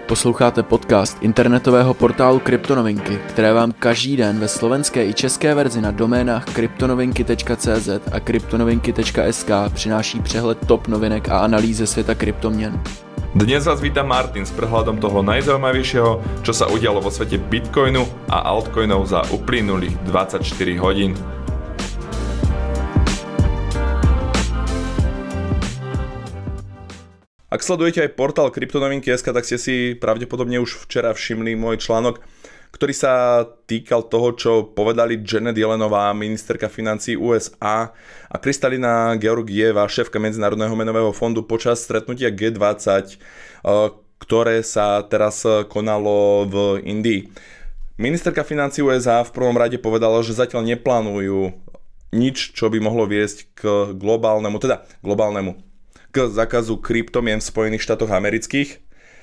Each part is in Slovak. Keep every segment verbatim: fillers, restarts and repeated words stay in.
Posloucháte podcast internetového portálu Kryptonovinky, které vám každý den ve slovenské i české verzi na doménách kryptonovinky tečka cé zet a kryptonovinky tečka es ká přináší přehled top novinek a analýz ze světa kryptoměn. Dnes vás víta Martin s prehľadom toho najzaujímavejšieho, čo sa udialo vo svete Bitcoinu a altcoinov za uplynulých dvadsaťštyri hodín. Ak sledujete aj portál kryptonovinky bodka es ká, tak ste si pravdepodobne už včera všimli môj článok, ktorý sa týkal toho, čo povedali Janet Yellenová, ministerka financií ú es á, a Kristalina Georgieva, šéfka Medzinárodného menového fondu, počas stretnutia gé dvadsať, ktoré sa teraz konalo v Indii. Ministerka financií ú es á v prvom rade povedala, že zatiaľ neplánujú nič, čo by mohlo viesť k globálnemu, teda globálnemu, k zákazu kryptomien v Spojených štátoch amerických,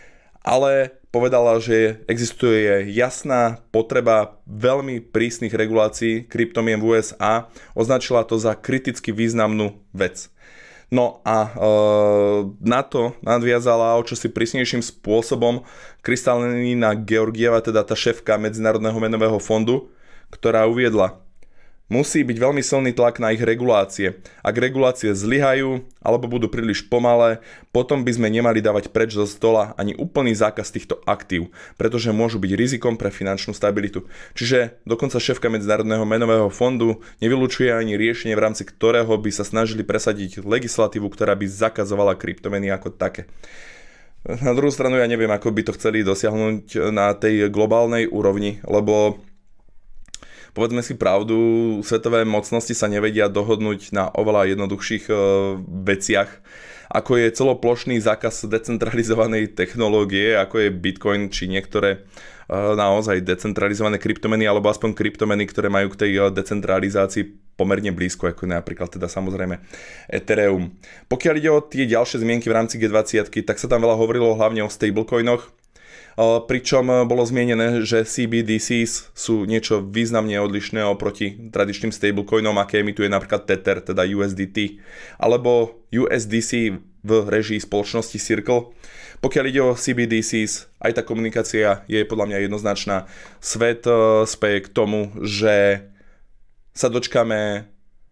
ale povedala, že existuje jasná potreba veľmi prísnych regulácií kryptomien v ú es á, označila to za kriticky významnú vec. No a e, na to nadviazala o čosi prísnejším spôsobom Kristalina Georgieva, teda tá šéfka Medzinárodného menového fondu, ktorá uviedla: musí byť veľmi silný tlak na ich regulácie. Ak regulácie zlyhajú alebo budú príliš pomalé, potom by sme nemali dávať preč zo stola ani úplný zákaz týchto aktív, pretože môžu byť rizikom pre finančnú stabilitu. Čiže dokonca šéfka Medzinárodného menového fondu nevylučuje ani riešenie, v rámci ktorého by sa snažili presadiť legislatívu, ktorá by zakazovala kryptomeny ako také. Na druhú stranu ja neviem, ako by to chceli dosiahnuť na tej globálnej úrovni, lebo povedzme si pravdu, svetové mocnosti sa nevedia dohodnúť na oveľa jednoduchších e, veciach, ako je celoplošný zákaz decentralizovanej technológie, ako je Bitcoin, či niektoré e, naozaj decentralizované kryptomeny, alebo aspoň kryptomeny, ktoré majú k tej decentralizácii pomerne blízko, ako napríklad teda samozrejme Ethereum. Pokiaľ ide o tie ďalšie zmienky v rámci gé dvadsať, tak sa tam veľa hovorilo hlavne o stablecoinoch, pričom bolo zmienené, že cé bé dé cés sú niečo významne odlišné oproti tradičným stablecoinom, aké emituje napríklad Tether, teda ú es dé té, alebo ú es dé cé v režii spoločnosti Circle. Pokiaľ ide o cé bé dé cés, aj tá komunikácia je podľa mňa jednoznačná. Svet speje k tomu, že sa dočkáme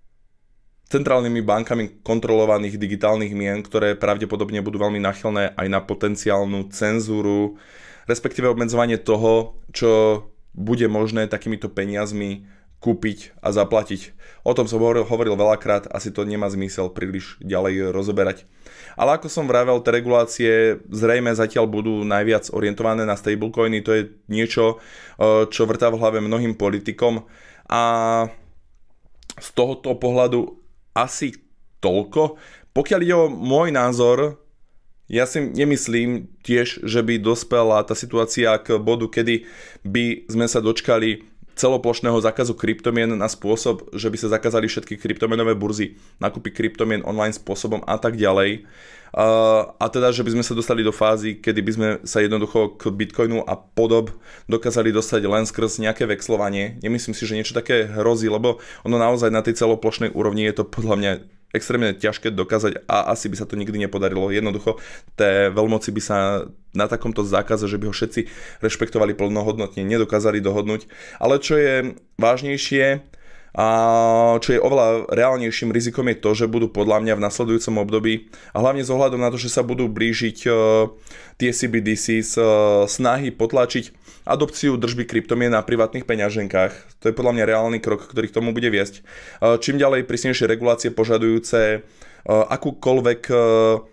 centrálnymi bankami kontrolovaných digitálnych mien, ktoré pravdepodobne budú veľmi náchylné aj na potenciálnu cenzúru, respektíve obmedzovanie toho, čo bude možné takýmito peniazmi kúpiť a zaplatiť. O tom som hovoril, hovoril veľakrát, asi to nemá zmysel príliš ďalej rozoberať. Ale ako som vravel, tie regulácie zrejme zatiaľ budú najviac orientované na stablecoiny. To je niečo, čo vrtá v hlave mnohým politikom, a z tohoto pohľadu asi toľko. Pokiaľ ide o môj názor, ja si nemyslím tiež, že by dospela tá situácia k bodu, kedy by sme sa dočkali celoplošného zákazu kryptomien na spôsob, že by sa zakázali všetky kryptomenové burzy, nákupy kryptomien online spôsobom a tak ďalej. A teda, že by sme sa dostali do fázy, kedy by sme sa jednoducho k Bitcoinu a podob dokázali dostať len skrz nejaké vexlovanie. Nemyslím si, že niečo také hrozí, lebo ono naozaj na tej celoplošnej úrovni je to podľa mňa extrémne ťažké dokázať a asi by sa to nikdy nepodarilo. Jednoducho, tie veľmoci by sa na takomto zákaze, že by ho všetci rešpektovali plnohodnotne, nedokázali dohodnúť. Ale čo je vážnejšie a čo je oveľa reálnejším rizikom, je to, že budú podľa mňa v nasledujúcom období, a hlavne s ohľadom na to, že sa budú blížiť uh, tie cé bé dé cés, uh, snahy potlačiť adopciu držby kryptomien na privátnych peňaženkách. To je podľa mňa reálny krok, ktorý k tomu bude viesť. Uh, čím ďalej prísnejšie regulácie požadujúce uh, akúkoľvek uh,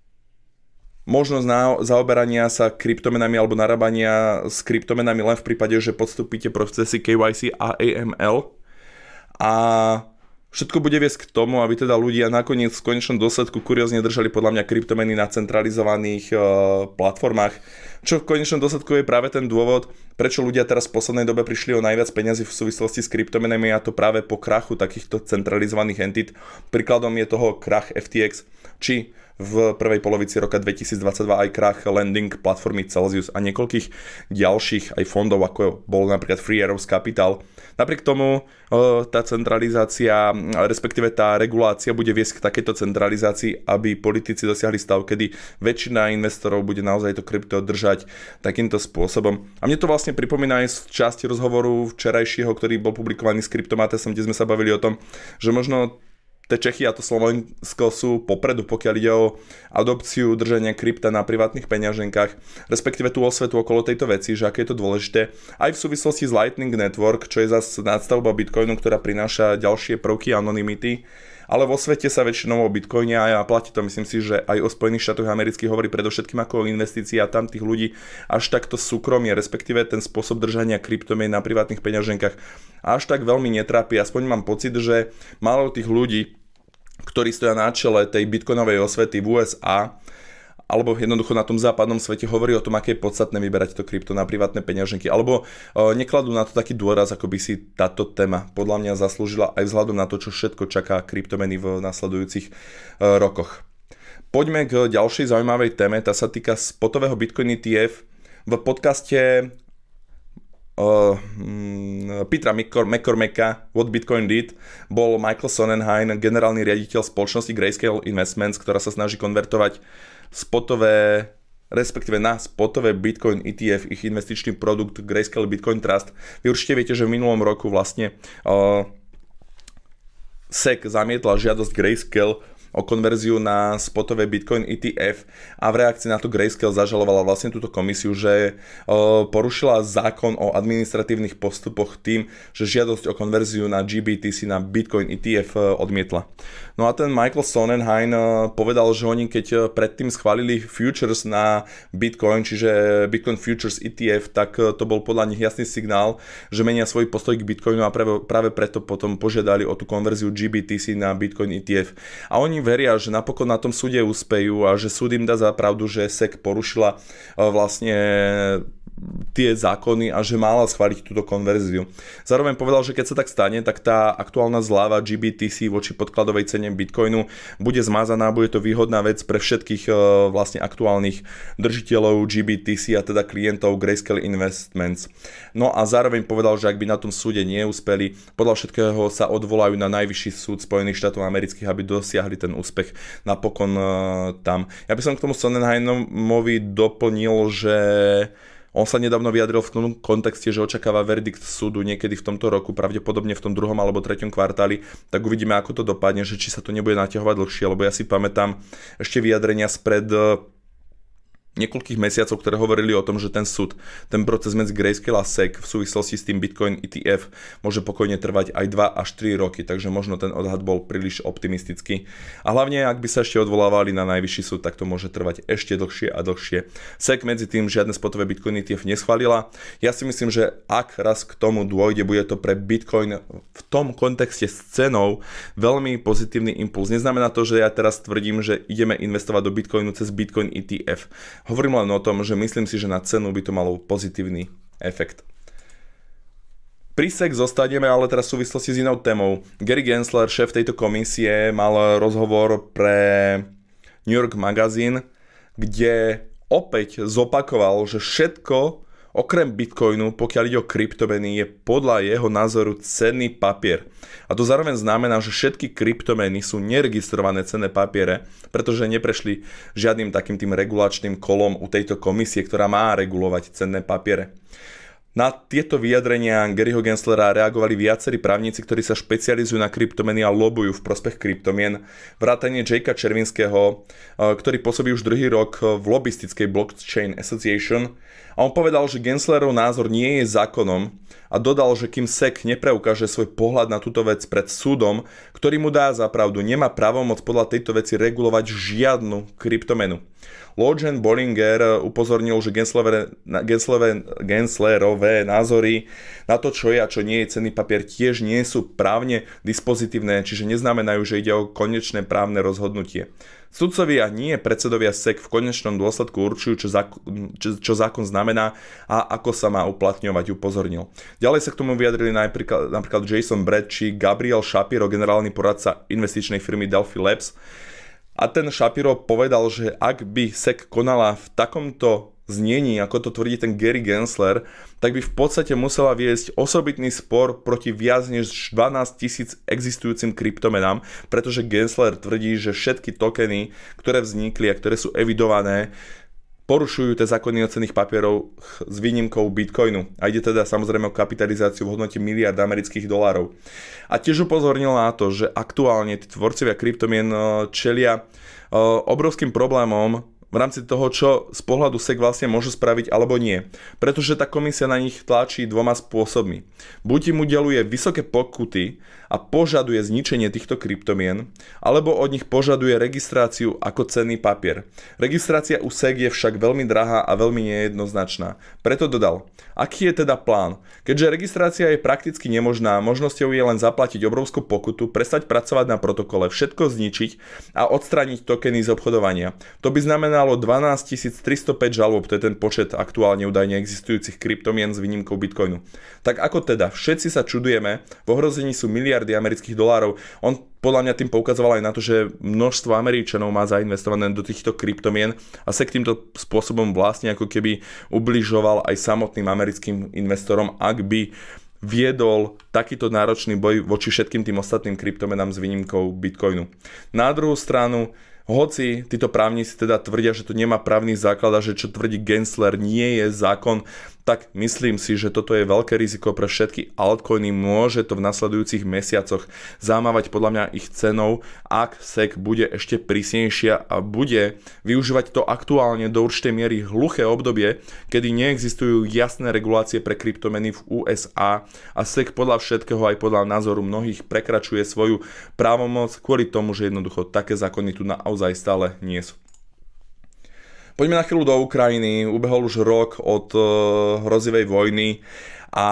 možnosť na zaoberania sa kryptomenami alebo narábania s kryptomenami len v prípade, že podstúpite procesy ká vaj sí a á em el. A všetko bude viesť k tomu, aby teda ľudia nakoniec v konečnom dôsledku kuriózne držali podľa mňa kryptomeny na centralizovaných e, platformách, čo v konečnom dôsledku je práve ten dôvod, prečo ľudia teraz v poslednej dobe prišli o najviac peňazí v súvislosti s kryptomenami, a to práve po krachu takýchto centralizovaných entít. Príkladom je toho krach ef té ex, či v prvej polovici roka dvetisícdvadsaťdva aj krach lending platformy Celsius a niekoľkých ďalších aj fondov, ako bol napríklad Free Arrows Capital. Napriek tomu tá centralizácia, respektíve tá regulácia bude viesť k takejto centralizácii, aby politici dosiahli stav, kedy väčšina investorov bude naozaj to krypto držať obchodovať takýmto spôsobom. A mne to vlastne pripomína aj z časti rozhovoru včerajšieho, ktorý bol publikovaný s Kryptomatesom, kde sme sa bavili o tom, že možno tie Čechy a to Slovensko sú popredu, pokiaľ ide o adopciu držania krypta na privátnych peňaženkách, respektíve tú osvetu okolo tejto veci, že aké je to dôležité. Aj v súvislosti s Lightning Network, čo je zase nadstavba Bitcoinu, ktorá prináša ďalšie prvky anonymity. Ale vo svete sa väčšinou o Bitcoine a platí to, myslím si, že aj o Spojených štátoch amerických hovorí predovšetkým ako o investícii a tam tých ľudí až takto súkromie, respektíve ten spôsob držania kryptomien na privátnych peňaženkách až tak veľmi netrápi. Aspoň mám pocit, že málo tých ľudí, ktorí stoja na čele tej bitcoinovej osvety v ú es á, alebo jednoducho na tom západnom svete hovorí o tom, aké je podstatné vyberať to krypto na privátne peňaženky, alebo e, nekladú na to taký dôraz, ako by si táto téma podľa mňa zaslúžila aj vzhľadom na to, čo všetko čaká kryptomeny v nasledujúcich e, rokoch. Poďme k ďalšej zaujímavej téme, tá sa týka spotového Bitcoin é té ef. V podcaste Uh, Petra McCormacka What Bitcoin Did bol Michael Sonnenheim, generálny riaditeľ spoločnosti Grayscale Investments, ktorá sa snaží konvertovať spotové, respektíve na spotové Bitcoin é té ef, ich investičný produkt Grayscale Bitcoin Trust. Vy určite viete, že v minulom roku vlastne uh, es e cé zamietla žiadosť Grayscale o konverziu na spotové Bitcoin é té ef a v reakcii na to Grayscale zažalovala vlastne túto komisiu, že uh, porušila zákon o administratívnych postupoch tým, že žiadosť o konverziu na G B T C na Bitcoin é té ef uh, odmietla. No a ten Michael Sonnenheim uh, povedal, že oni keď uh, predtým schválili futures na Bitcoin, čiže Bitcoin Futures é té ef, tak uh, to bol podľa nich jasný signál, že menia svoj postoj k Bitcoinu a práve, práve preto potom požiadali o tú konverziu G B T C na Bitcoin é té ef. A oni veria, že napokon na tom súde úspejú a že súd im dá za pravdu, že es e cé porušila vlastne tie zákony a že mala schváliť túto konverziu. Zároveň povedal, že keď sa tak stane, tak tá aktuálna zľava G B T C voči podkladovej cene Bitcoinu bude zmazaná, bude to výhodná vec pre všetkých vlastne aktuálnych držiteľov G B T C a teda klientov Grayscale Investments. No a zároveň povedal, že ak by na tom súde neúspeli, podľa všetkého sa odvolajú na najvyšší súd Spojených štátov amerických, aby dosiahli ten úspech napokon tam. Ja by som k tomu Sonnenheimovi doplnil, že on sa nedávno vyjadril v tom kontexte, že očakáva verdikt súdu niekedy v tomto roku, pravdepodobne v tom druhom alebo treťom kvartáli, tak uvidíme, ako to dopadne, že či sa to nebude naťahovať dlhšie, lebo ja si pamätám ešte vyjadrenia spred niekoľkých mesiacov, ktoré hovorili o tom, že ten súd, ten proces medzi Grayscale a es e cé v súvislosti s tým Bitcoin é té ef môže pokojne trvať aj dva až tri roky, takže možno ten odhad bol príliš optimistický. A hlavne, ak by sa ešte odvolávali na najvyšší súd, tak to môže trvať ešte dlhšie a dlhšie. es e cé medzi tým žiadne spotové Bitcoin é té ef neschválila. Ja si myslím, že ak raz k tomu dôjde, bude to pre Bitcoin v tom kontexte s cenou veľmi pozitívny impuls. Neznamená to, že ja teraz tvrdím, že ideme investovať do Bitcoinu cez Bitcoin é té ef. Hovorím len o tom, že myslím si, že na cenu by to malo pozitívny efekt. Pri es e cé zostaneme, ale teraz v súvislosti s inou témou. Gary Gensler, šéf tejto komisie, mal rozhovor pre New York Magazine, kde opäť zopakoval, že všetko okrem Bitcoinu, pokiaľ ide o kryptomeny, je podľa jeho názoru cenný papier. A to zároveň znamená, že všetky kryptomeny sú neregistrované cenné papiere, pretože neprešli žiadnym takým tým regulačným kolom u tejto komisie, ktorá má regulovať cenné papiere. Na tieto vyjadrenia Garyho Genslera reagovali viacerí právnici, ktorí sa špecializujú na kryptomeny a lobujú v prospech kryptomien. Vrátane Jakea Červinského, ktorý pôsobí už druhý rok v lobistickej Blockchain Association. A on povedal, že Genslerov názor nie je zákonom a dodal, že kým es e cé nepreukáže svoj pohľad na túto vec pred súdom, ktorý mu dá za pravdu, nemá právomoc podľa tejto veci regulovať žiadnu kryptomenu. Logan Bollinger upozornil, že Genslerové, Genslerové názory na to, čo je a čo nie je cenný papier, tiež nie sú právne dispozitívne, čiže neznamenajú, že ide o konečné právne rozhodnutie. Sudcovia, nie predsedovia es e cé v konečnom dôsledku určujú, čo, zákon, čo, čo zákon znamená a ako sa má uplatňovať, upozornil. Ďalej sa k tomu vyjadrili napríklad, napríklad Jason Brett či Gabriel Shapiro, generálny poradca investičnej firmy Delphi Labs. A ten Shapiro povedal, že ak by es e cé konala v takomto znení, ako to tvrdí ten Gary Gensler, tak by v podstate musela viesť osobitný spor proti viac než dvanásť tisíc existujúcim kryptomenám, pretože Gensler tvrdí, že všetky tokeny, ktoré vznikli a ktoré sú evidované, porušujú tie zákony o cenných papierov s výnimkou Bitcoinu. A ide teda samozrejme o kapitalizáciu v hodnote miliárd amerických dolárov. A tiež upozornil na to, že aktuálne tí tvorcovia kryptomien čelia obrovským problémom v rámci toho, čo z pohľadu es e cé vlastne môžu spraviť alebo nie. Pretože tá komisia na nich tlačí dvoma spôsobmi. Buď im udeluje vysoké pokuty a požaduje zničenie týchto kryptomien, alebo od nich požaduje registráciu ako cenný papier. Registrácia u es e cé je však veľmi drahá a veľmi nejednoznačná. Preto dodal, aký je teda plán? Keďže registrácia je prakticky nemožná, možnosťou je len zaplatiť obrovskú pokutu, prestať pracovať na protokole, všetko zničiť a odstrániť tokeny z obchodovania. To by znamenalo dvanásťtisíc tristopäť žalôb, to je ten počet aktuálne údajne existujúcich kryptomien s výnimkou Bitcoinu. Tak ako teda? Všetci sa čudujeme, v ohrození sú miliardy amerických dolárov. On podľa mňa tým poukazoval aj na to, že množstvo Američanov má zainvestované do týchto kryptomien a sa k týmto spôsobom vlastne ako keby ubližoval aj samotným americkým investorom, ak by viedol takýto náročný boj voči všetkým tým ostatným kryptomenám s výnimkou Bitcoinu. Na druhú stranu, hoci títo právnici teda tvrdia, že to nemá právny základ a že čo tvrdí Gensler nie je zákon, tak myslím si, že toto je veľké riziko pre všetky altcoiny. Môže to v nasledujúcich mesiacoch zamávať podľa mňa ich cenou, ak es e cé bude ešte prísnejšia a bude využívať to aktuálne do určitej miery hluché obdobie, kedy neexistujú jasné regulácie pre kryptomeny v ú es á a es e cé podľa všetkého aj podľa názoru mnohých prekračuje svoju právomoc kvôli tomu, že jednoducho také zákony tu naozaj stále nie sú. Poďme na chvíľu do Ukrajiny. Ubehol už rok od uh, hrozivej vojny a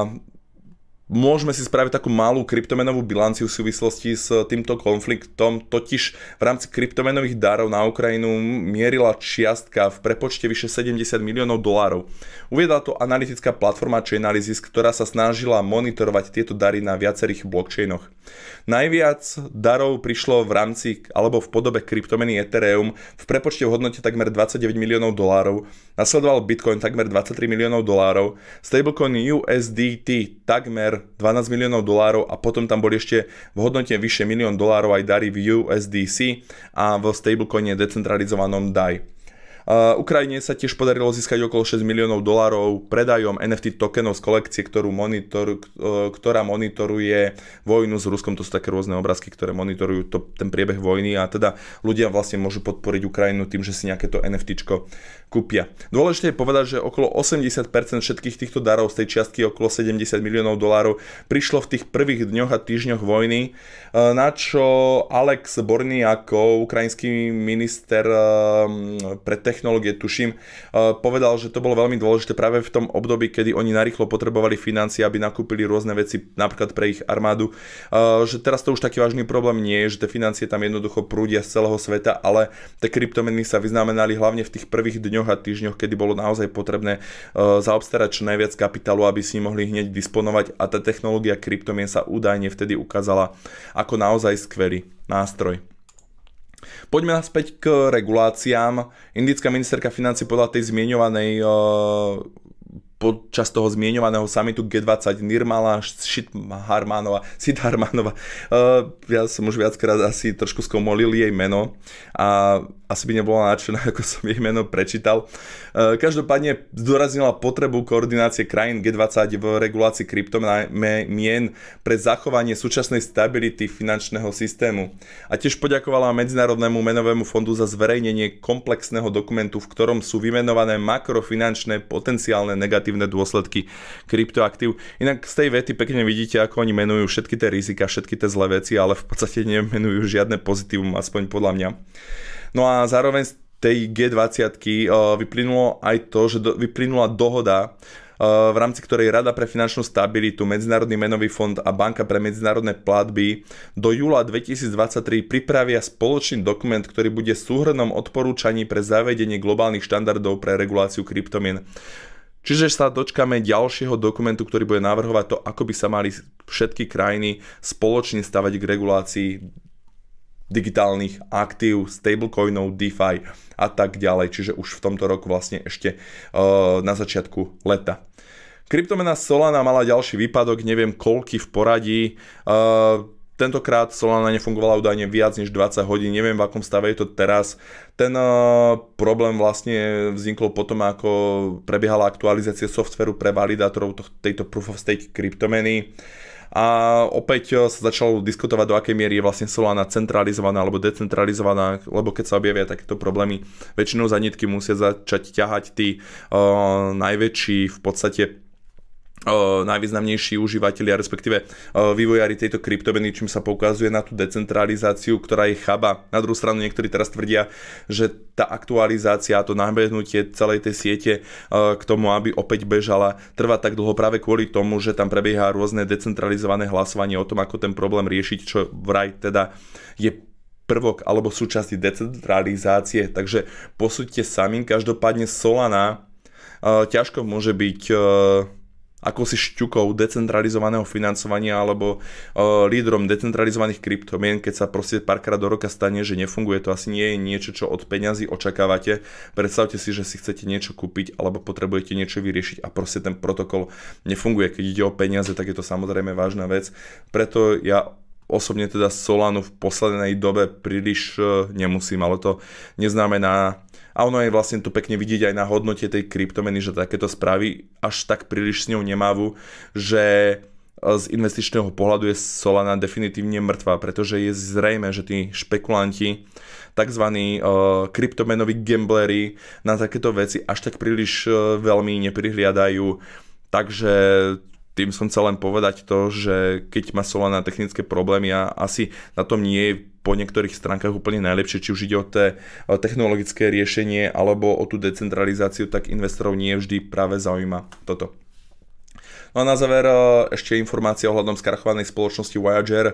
môžeme si spraviť takú malú kryptomenovú bilanciu v súvislosti s týmto konfliktom. Totiž v rámci kryptomenových darov na Ukrajinu mierila čiastka v prepočte vyše sedemdesiat miliónov dolárov. Uviedla to analytická platforma Chainalysis, ktorá sa snažila monitorovať tieto dary na viacerých blockchainoch. Najviac darov prišlo v rámci alebo v podobe kryptomeny Ethereum v prepočte v hodnote takmer dvadsaťdeväť miliónov dolárov. Nasledoval Bitcoin takmer dvadsaťtri miliónov dolárov, stablecoin ú es dé té takmer dvanásť miliónov dolárov a potom tam boli ešte v hodnote vyše milión dolárov aj dary v ú es dé cé a v stablecoine decentralizovanom dé á í. Uh, Ukrajine sa tiež podarilo získať okolo šesť miliónov dolárov predajom en ef tí tokenov z kolekcie, ktorú monitor, uh, ktorá monitoruje vojnu s Ruskom. To sú také rôzne obrázky, ktoré monitorujú to, ten priebeh vojny a teda ľudia vlastne môžu podporiť Ukrajinu tým, že si nejaké to NFTčko kúpia. Dôležité je povedať, že okolo osemdesiat percent všetkých týchto darov z tej čiastky okolo sedemdesiat miliónov dolárov prišlo v tých prvých dňoch a týždňoch vojny, uh, na čo Alex Borny ako ukrajinský minister uh, pre technológie, tuším, povedal, že to bolo veľmi dôležité práve v tom období, kedy oni narýchlo potrebovali financie, aby nakúpili rôzne veci, napríklad pre ich armádu, že teraz to už taký vážny problém nie je, že tie financie tam jednoducho prúdia z celého sveta, ale tie kryptomeny sa vyznamenali hlavne v tých prvých dňoch a týždňoch, kedy bolo naozaj potrebné zaobstarať čo najviac kapitálu, aby si mohli hneď disponovať a tá technológia kryptomien sa údajne vtedy ukázala ako naozaj skvelý nástroj. Poďme naspäť k reguláciám. Indická ministerka financií podľa tej zmieňovanej uh, počas toho zmieňovaného samitu gé dvadsať Nirmala Shitharmanova, Shitharmanova, uh, ja som už viackrát asi trošku skomolil jej meno a asi by nebola nadšená, ako som jej meno prečítal. Uh, každopádne zdôraznila potrebu koordinácie krajín gé dvadsať v regulácii kryptomien pre zachovanie súčasnej stability finančného systému. A tiež poďakovala Medzinárodnému menovému fondu za zverejnenie komplexného dokumentu, v ktorom sú vymenované makrofinančné potenciálne negatívne dôsledky kryptoaktív. Inak z tej vety pekne vidíte, ako oni menujú všetky tie rizika, všetky tie zlé veci, ale v podstate nemenujú žiadne pozitívum, aspoň podľa mňa. No a zároveň z tej gé dvadsať vyplynulo aj to, že vyplynula dohoda, v rámci ktorej Rada pre finančnú stabilitu, Medzinárodný menový fond a Banka pre medzinárodné platby do júla dvetisícdvadsaťtri pripravia spoločný dokument, ktorý bude súhrnom odporúčaní pre zavedenie globálnych štandardov pre reguláciu kryptomien. Čiže sa dočkáme ďalšieho dokumentu, ktorý bude navrhovať to, ako by sa mali všetky krajiny spoločne stavať k regulácii digitálnych aktív, stablecoinov, DeFi a tak ďalej. Čiže už v tomto roku vlastne ešte uh, na začiatku leta. Kryptomena Solana mala ďalší výpadok, neviem koľký v poradí. Uh, Tentokrát Solana nefungovala údajne viac než dvadsať hodín, neviem v akom stave je to teraz. Ten uh, problém vlastne vznikol potom, ako prebiehala aktualizácia softvéru pre validátorov tejto Proof of Stake kryptomeny. A opäť sa začalo diskutovať, do akej miery je vlastne Solana centralizovaná alebo decentralizovaná, lebo keď sa objavia takéto problémy, väčšinou za nitky musia začať ťahať tí uh, najväčší v podstate Uh, najvýznamnejší užívateľia, respektíve uh, vývojári tejto kryptomeny, čím sa poukazuje na tú decentralizáciu, ktorá je chaba. Na druhú stranu niektorí teraz tvrdia, že tá aktualizácia a to nabehnutie celej tej siete uh, k tomu, aby opäť bežala, trvá tak dlho práve kvôli tomu, že tam prebieha rôzne decentralizované hlasovanie o tom, ako ten problém riešiť, čo vraj teda je prvok alebo súčasť decentralizácie. Takže posúďte sami, každopádne Solana uh, ťažko môže byť uh, ako si šťukou decentralizovaného financovania alebo uh, lídrom decentralizovaných kryptomien, keď sa proste párkrát do roka stane, že nefunguje, to asi nie je niečo, čo od peňazí očakávate. Predstavte si, že si chcete niečo kúpiť alebo potrebujete niečo vyriešiť a proste ten protokol nefunguje. Keď ide o peniaze, tak je to samozrejme vážna vec. Preto ja osobne teda Solanu v poslednej dobe príliš uh, nemusím, ale to neznamená. A ono je vlastne tu pekne vidieť aj na hodnote tej kryptomeny, že takéto správy až tak príliš s ňou nemávu, že z investičného pohľadu je Solana definitívne mŕtva, pretože je zrejme, že tí špekulanti, takzvaní uh, kryptomenoví gambleri na takéto veci až tak príliš uh, veľmi neprihliadajú. Takže tým som chcel len povedať to, že keď má Solana technické problémy a asi na tom nie je po niektorých stránkach úplne najlepšie, či už ide o té technologické riešenie alebo o tú decentralizáciu, tak investorov nie vždy práve zaujíma toto. No a na záver ešte informácia ohľadom skrachovanej spoločnosti Voyager.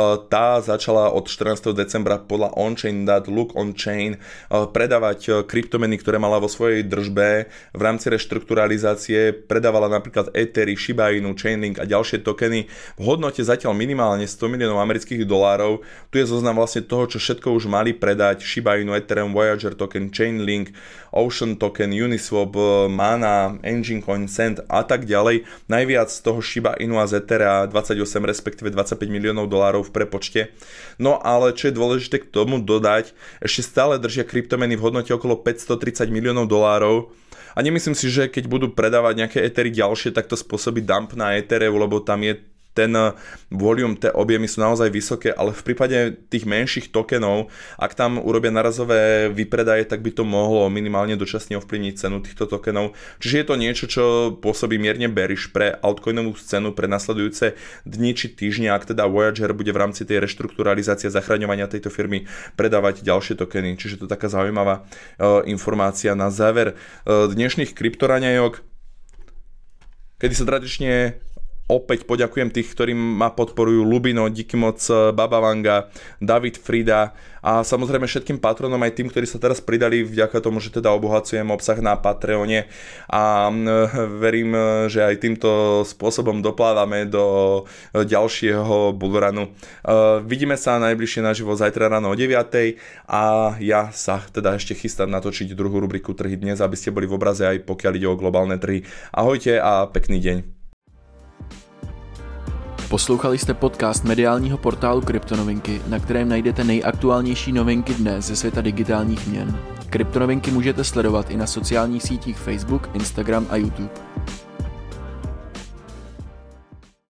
Tá začala od štrnásteho decembra podľa onchain bodka look onchain predávať kryptomeny, ktoré mala vo svojej držbe. V rámci reštrukturalizácie predávala napríklad Ethery, Shiba Inu, Chainlink a ďalšie tokeny v hodnote zatiaľ minimálne sto miliónov amerických dolárov. Tu je zoznam vlastne toho, čo všetko už mali predať: Shiba Inu, Ethereum, Voyager token, Chainlink, Ocean token, Uniswap, Mana, Engine Coin, Cent a tak ďalej. Najviac z toho Shiba Inu a z Ethera dvadsaťosem respektíve dvadsaťpäť miliónov dolárov v prepočte. No ale čo je dôležité k tomu dodať, ešte stále držia kryptomeny v hodnote okolo päťstotridsať miliónov dolárov. A nemyslím si, že keď budú predávať nejaké Ethery ďalšie, tak to spôsobí dump na Ethereu, lebo tam je ten volume, tie objemy sú naozaj vysoké, ale v prípade tých menších tokenov, ak tam urobia narazové vypredaje, tak by to mohlo minimálne dočasne ovplyvniť cenu týchto tokenov. Čiže je to niečo, čo pôsobí mierne bearish pre altcoinovú scénu pre nasledujúce dni či týždne, ak teda Voyager bude v rámci tej reštrukturalizácie zachraňovania tejto firmy predávať ďalšie tokeny. Čiže to je taká zaujímavá uh, informácia na záver uh, dnešných kryptoraňajok, kedy sa tradične opäť poďakujem tých, ktorí ma podporujú: Lubino, díky moc, Baba Vanga, David Frida a samozrejme všetkým patronom, aj tým, ktorí sa teraz pridali vďaka tomu, že teda obohacujem obsah na Patreone a verím, že aj týmto spôsobom doplávame do ďalšieho bullrunu. Vidíme sa najbližšie naživo zajtra ráno o deviatej a ja sa teda ešte chystám natočiť druhú rubriku Trhy dnes, aby ste boli v obraze aj pokiaľ ide o globálne trhy. Ahojte a pekný deň. Poslouchali jste podcast mediálního portálu Kryptonovinky, na kterém najdete nejaktuálnější novinky dnes ze světa digitálních měn. Kryptonovinky můžete sledovat i na sociálních sítích Facebook, Instagram a YouTube.